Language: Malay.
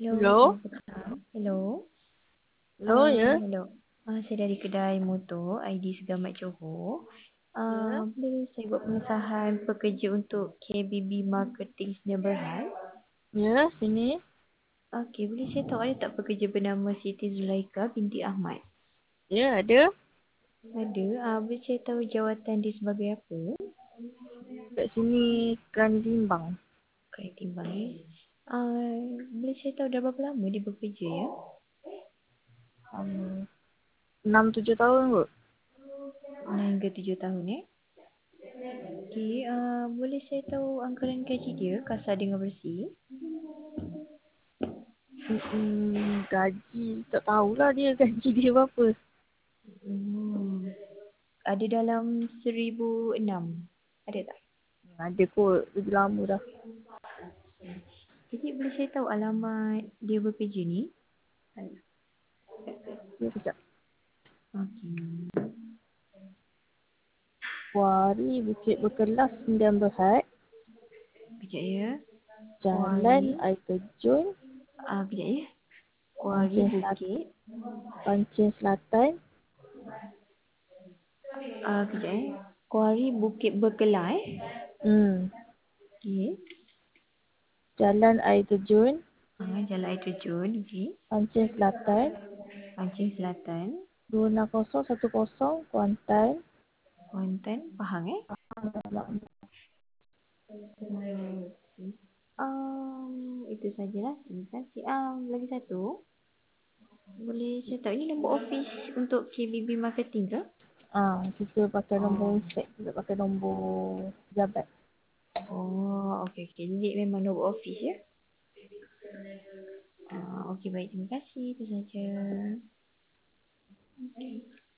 Hello, Hello? selamat petang. Hello. Hello, ya? Hello. Saya dari kedai motor ID Segamat Johor. Ya? Boleh saya buat pengesahan pekerja untuk KBB Marketing Sdn Bhd? Ya, sini. Okey, boleh saya tahu ada tak pekerja bernama Siti Zulaika binti Ahmad? Ya, ada. Ada. Boleh saya tahu jawatan dia sebagai apa? Kat sini kerana timbang. Kaya timbang boleh saya tahu dah berapa lama dia bekerja ya? Um, 6-7 tahun kot. 6 hingga 7 tahun Okey, boleh saya tahu anggaran gaji dia kasar dengan bersih? Gaji, tak tahulah dia gaji dia berapa. Hmm. Ada dalam 1006. Ada tak? Ada kot, lebih lama dah. Jadi boleh saya tahu alamat dia bekerja ni? Ya, sekejap. Okey. Kuari Bukit Berkelas 9 Berhad. Kejap ya. Jalan Kuari. Air Terjun, Kejap ya. Kuari Pancing Selatan. Bukit. Pancing Selatan. Kejap Kuari Bukit Berkelai. Hmm. Okey. Jalan Air Terjun, Jalan Air Terjun. Okey. Pancing Selatan. Pancing Selatan. 26010 Kuantan. Kuantan. Pahang itu sajalah. Terima kasih. Lagi satu. Boleh saya tahu ini nombor office untuk KBB Marketing ke? Kita pakai nombor Oh. set, tidak pakai nombor pejabat. Oh, okey okey. Jadi memang nombor office ya. Okey baik. Terima kasih. Itu saja. Okay.